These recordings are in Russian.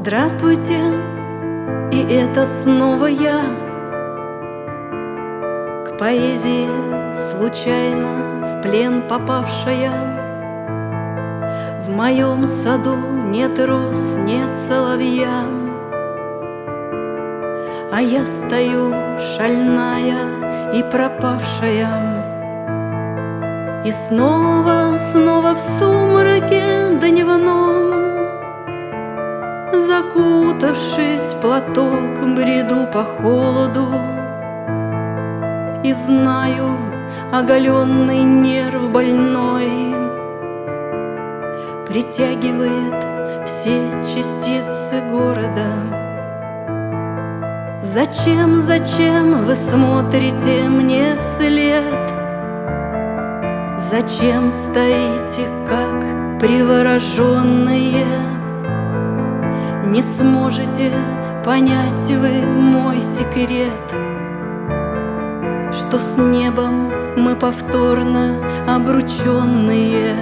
Здравствуйте, и это снова я. К поэзии случайно в плен попавшая. В моем саду нет роз, нет соловья, а я стою шальная и пропавшая. И снова в сумраке дневном, закутавшись в платок, бреду по холоду. И знаю, оголенный нерв больной притягивает все частицы города. Зачем вы смотрите мне вслед? Зачем стоите, как привороженные? Не сможете понять вы мой секрет, что с небом мы повторно обрученные.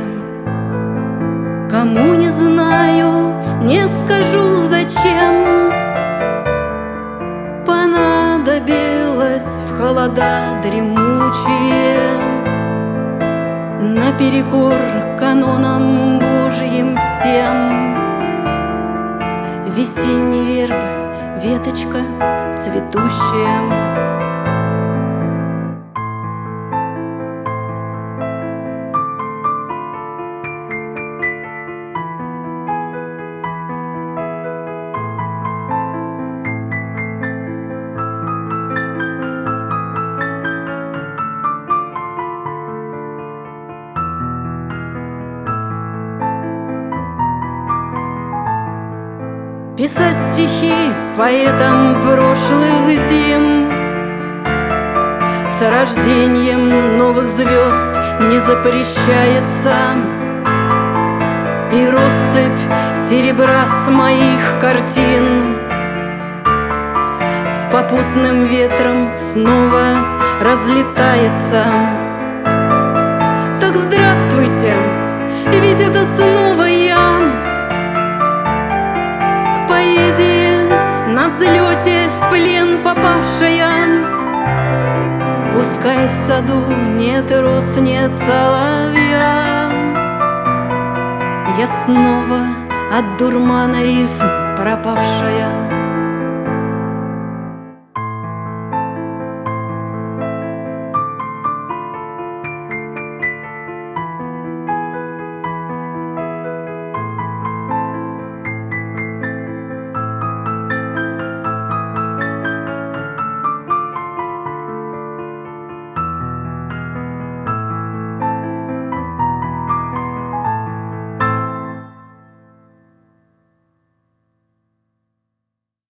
Кому не знаю, не скажу, зачем понадобилось в холода дремучие, наперекор канонам Божьим всем. Весенней вербы веточка цветущая. Писать стихи поэтам прошлых зим с рождением новых звезд не запрещается. И россыпь серебра с моих картин с попутным ветром снова разлетается. Так здравствуйте, ведь это снова я. Поэзии на взлете в плен попавшая. Пускай в саду нет роз, нет соловья, я снова от дурмана рифм пропавшая.